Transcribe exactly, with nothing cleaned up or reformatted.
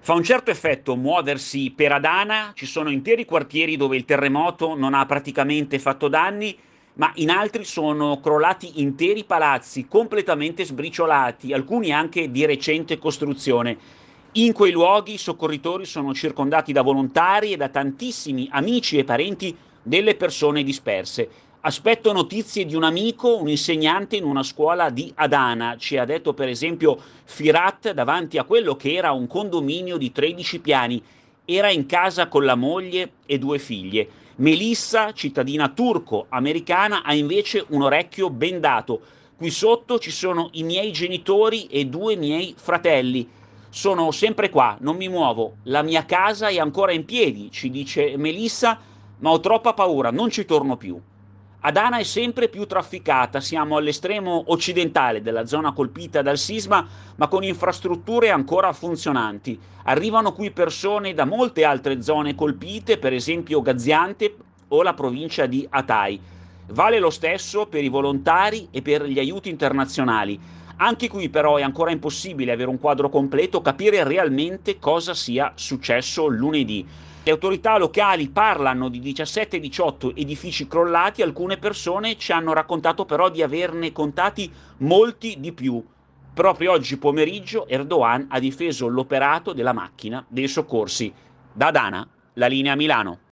Fa un certo effetto muoversi per Adana, ci sono interi quartieri dove il terremoto non ha praticamente fatto danni, ma in altri sono crollati interi palazzi completamente sbriciolati, alcuni anche di recente costruzione. In quei luoghi i soccorritori sono circondati da volontari e da tantissimi amici e parenti delle persone disperse. Aspetto notizie di un amico, un insegnante in una scuola di Adana. Ci ha detto per esempio Firat davanti a quello che era un condominio di tredici piani. Era in casa con la moglie e due figlie. Melissa, cittadina turco-americana, ha invece un orecchio bendato. Qui sotto ci sono i miei genitori e due miei fratelli. Sono sempre qua, non mi muovo. La mia casa è ancora in piedi, ci dice Melissa, ma ho troppa paura, non ci torno più. Adana è sempre più trafficata, siamo all'estremo occidentale della zona colpita dal sisma, ma con infrastrutture ancora funzionanti. Arrivano qui persone da molte altre zone colpite, per esempio Gaziantep o la provincia di Hatay. Vale lo stesso per i volontari e per gli aiuti internazionali. Anche qui però è ancora impossibile avere un quadro completo, capire realmente cosa sia successo lunedì. Le autorità locali parlano di diciassette diciotto edifici crollati, alcune persone ci hanno raccontato però di averne contati molti di più. Proprio oggi pomeriggio Erdogan ha difeso l'operato della macchina dei soccorsi. Da Adana, la linea Milano.